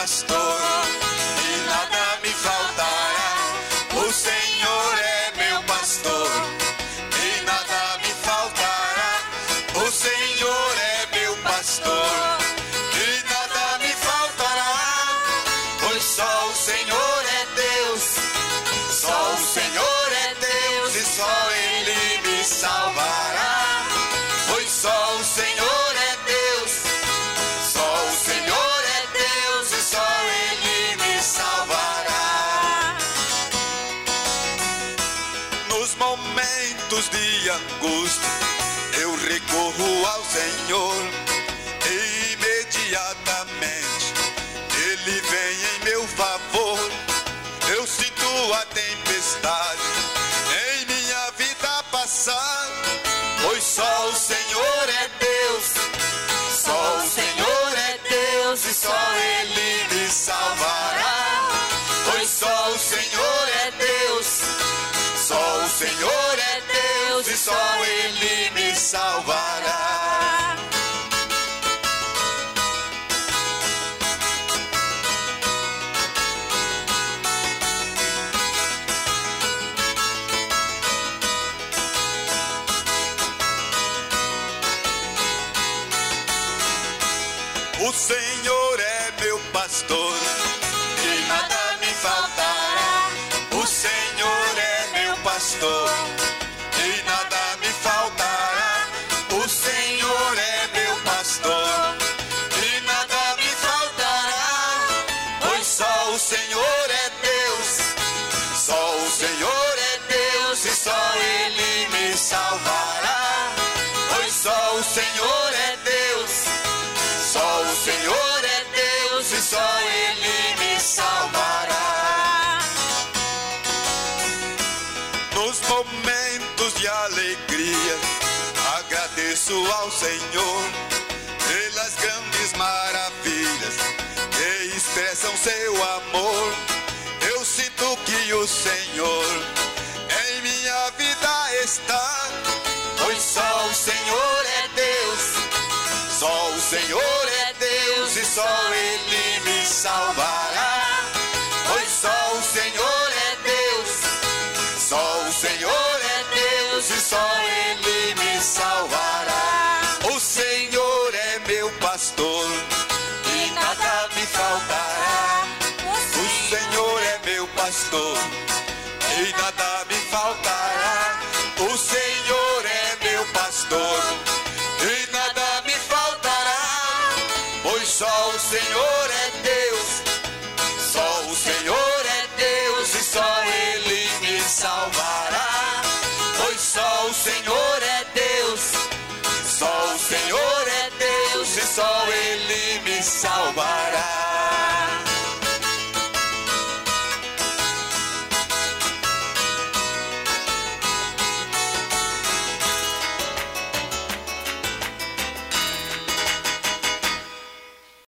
pastor e nada me faltará. O Senhor é meu pastor e nada me faltará. O Senhor é meu pastor e nada me faltará. Pois só o Senhor é Deus, só o Senhor é Deus e só Ele me salvará. Pois só o Senhor é Deus, só o Senhor é Deus e só Ele me salvará. Nos momentos de angústia eu recorro ao Senhor e imediatamente Ele vem em meu favor. Eu sinto a tempestade em minha vida passar, pois só o Senhor é Deus, só o Senhor é Deus e só Ele me salvará. Pois só o Senhor é Deus, só o Senhor é Deus e só Ele me salvará. O Senhor é meu pastor e nada me faltará. O Senhor é meu pastor e nada me faltará. O Senhor é meu pastor e nada me faltará. Pois só o Senhor é Deus, só o Senhor é Deus e só Ele me salvará. Pois só o Senhor é Deus, só o Senhor é Deus e só Ele me salvará. Nos momentos de alegria agradeço ao Senhor pelas grandes maravilhas que expressam seu amor. Eu sinto que o Senhor em minha vida está, pois só o Senhor é Deus, só o Senhor é Deus e só Ele me salvará. Pois só o Senhor é Deus, só o Senhor é Deus e só Ele me salvará. O Senhor é meu pastor e nada me faltará. O Senhor é meu pastor e nada me faltará. O Senhor é meu pastor e nada me faltará. Pois só o Senhor é Deus, só o Senhor é Deus e só Ele me salvará. Pois só o Senhor é Deus, só o Senhor é Deus e só Ele me salvará.